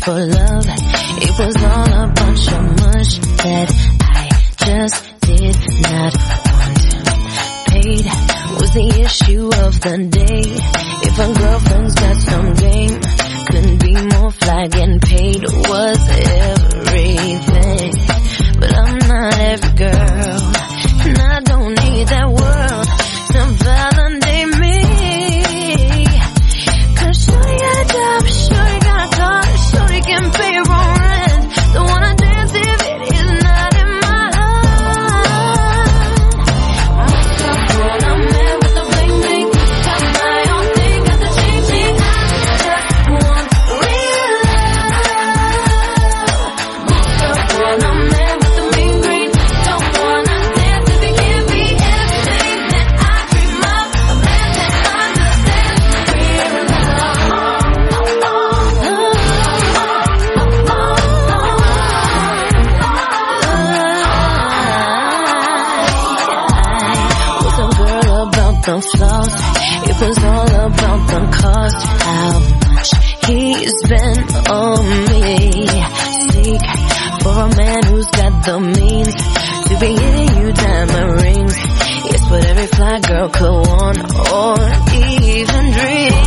for love. It was all a bunch of mush that I just did not want. Paid was the issue of the day. If a girlfriend's got some game, couldn't be more fly. Getting paid was everything. But I'm not every girl, and I don't need that world to validate me. Cause shorty got a job, shorty got a car, shorty can pay her own rent. Don't wanna dance if it is not in my heart. What's up when I'm in with the bling bling? Got my own thing, got the ching ching. I just want real love. What's up when I'm in with the mean green? Don't wanna dance if you give me everything that I dream of. A man that understands real love. Was a girl about the flaws. It was all about the cost. How much he spent on me. Seek for a man who's got the means to be getting you diamond rings. It's what every fly girl could want or even dream.